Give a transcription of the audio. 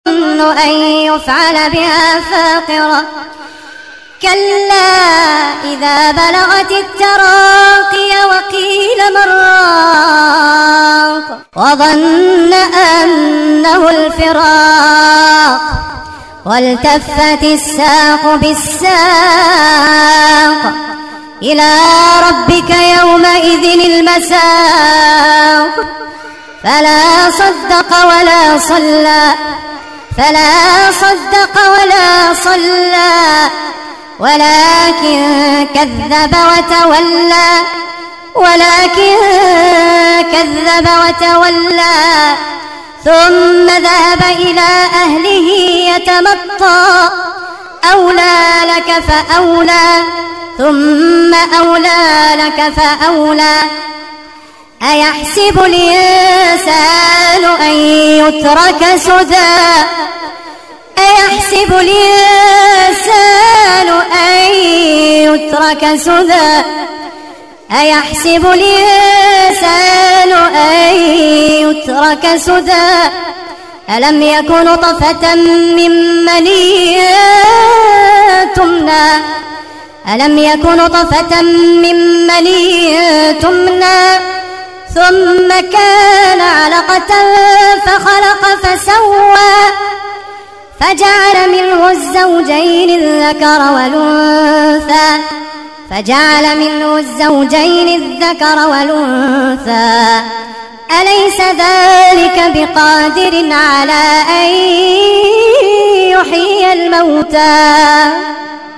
أن يفعل بها فاقرة كلا إذا بلغت التراقي وقيل من راق وظن أنه الفراق والتفت الساق بالساق إلى ربك يومئذ المساق فلا صدق ولا صلى ولكن كذب وتولى ثم ذهب إلى أهله يتمطى أولى لك فأولى ثم أولى لك فأولى أيحسب الإنسان أن يترك سدى أيحسب الإنسان أن يترك سدى ألم يكن نطفة من مني تمنى ثم كان علقة فخلق فسوى فجعل منه الزوجين الذكر والأنثى أليس ذلك بقادر على أن يحيي الموتى